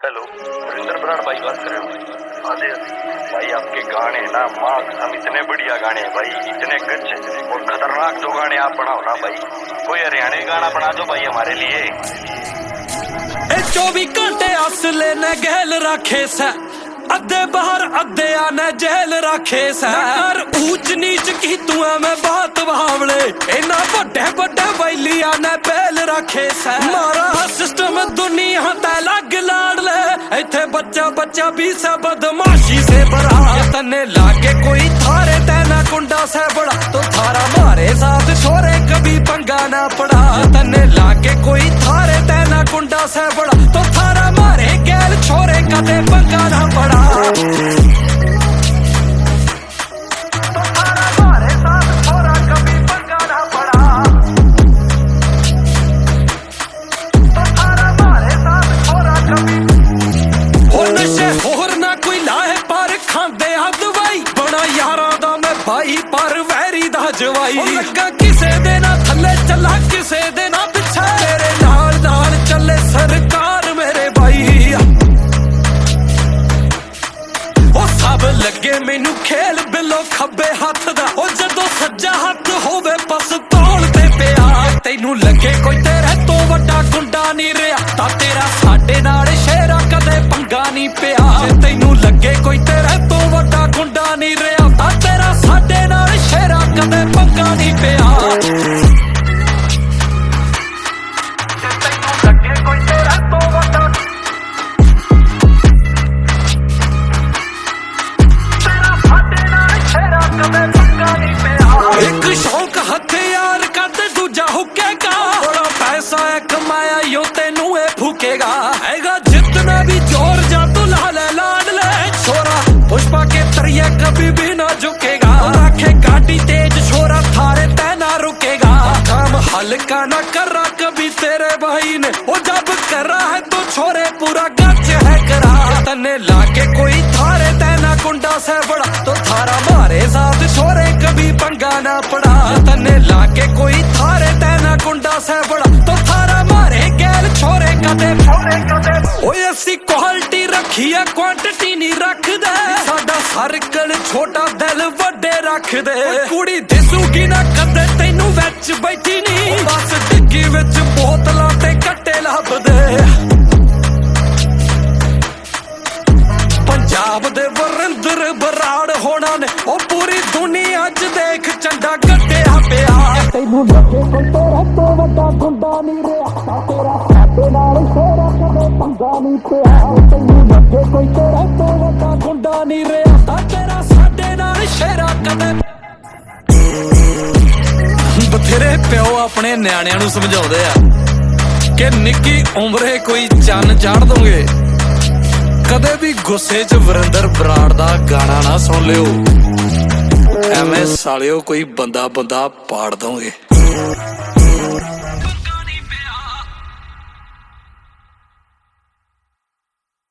Hello, Varinder Brar भाई बात कर रहे हो? हाँ जी भाई, आपके गाने ना माँ कसम इतने बढ़िया गाने हैं भाई, इतने गच्छ और खतरनाक जो गाने आप बनाओ ना भाई। कोई हरियाणवी गाना बना दो भाई हमारे लिए। 24 घंटे असले ने गहल रखे से, अद्धे बाहर अद्धे आने जेल रखे से। कर ऊंच नीच की तू मैं बात बावले, इना बड़े बड़े वैलिया ने बेल रखे से। मारा सिस्टम दुनिया ते लग लाड़ ले, इथे बच्चा बच्चा भी से बदमाशी से भरा। तने लागे कोई थारे तेना कुंडा से बड़ा, तो थारा मारे साथ छोरे कभी पंगा ना पड़ा। तने लागे कोई थारे तेना कुंडा से बड़ा, तो थारा मारे गैल छोरे कदे पंगा ना पड़ा। भाई पर वैरी दा जवाई लगा किसे दे ना थले चला किसे दे ना पिछे, तेरे नाल नाल चले सरकार मेरे भाई। ओ सब लगे मैनू खेल बिलो खब्बे हाथ दा, ओ जदों सज्जा हाथ होवे बस तौल ते पिया। तैनू लगे कोई तेरे तो वड्डा गुंडा नहीं रहा, ता तेरा साडे नाल शेरा कदे पंगा नहीं पिया। तैनू लगे कोई तेरे तो वड्डा गुंडा नहीं रहा, ता तेरा साडे नाल शेरा कदे पंगा नहीं पिया। एक शौक हथियार का ते दूजा हुकेगा, बड़ा पैसा है कमाया यो तेनू ए फूकेगा। हैगा जितना भी जोर जा तू लाल लाड ले, छोरा पुष्पा के तरिया कभी भी ना झुकेगा। रखे गाड़ी तेज छोरा थारे ते ना रुकेगा, काम हल्का ना कर रहा कभी तेरे भाई ने, वो जब कर रहा है तो छोरे पूरा गच है करा। तने लाके कोई थारे ते ना कुंडा से बड़ा, तो थारा मारे साथ छोरे कभी पंगा ना पड़ा। तने लाके कोई थारे ते ना कुंडा से बड़ा, तो थारा मारे गैल छोरे कदे ओए असी क्वालिटी रखी है क्वांटिटी नहीं रख दे। साडा सर्कल छोटा दिल वड्डे रख दे, कुड़ी दिसूगी ना कदे तैनू विच बैठी नहीं, बस डिग्गी विच बोतलां ते कट्टे लभ दे। पंजाब दे वरिंदर बराड़ होना ने, ओ पूरी दुनिया च देख चंडा कट्टिया पिया। तैनू लगे कोई तेरा तो वड्डा गुंडा नहीं रहा, तेरा साडे नाल शेरा कदे पंगा नहीं पिया। तैनू लगे कोई तेरा तो वड्डा गुंडा नहीं रहा, तेरा साडे नाल शेरा कदे। बथेरे प्यो अपने न्याणिਆਂ ਨੂੰ ਸਮਝਾਉਂਦੇ ਆ ਕਿ ਨਿੱਕੀ ਉਮਰੇ ਕੋਈ ਚੰਨ ਚਾੜ ਦੋਗੇ, ਕਦੇ ਵੀ ਗੁੱਸੇ 'ਚ ਵਰਿੰਦਰ ਬਰਾੜ ਦਾ ਗਾਣਾ ਨਾ ਸੁਣ ਲਿਓ, ਐਵੇਂ ਸਾਲਿਓ ਕੋਈ ਬੰਦਾ ਪਾੜ ਦੋਗੇ।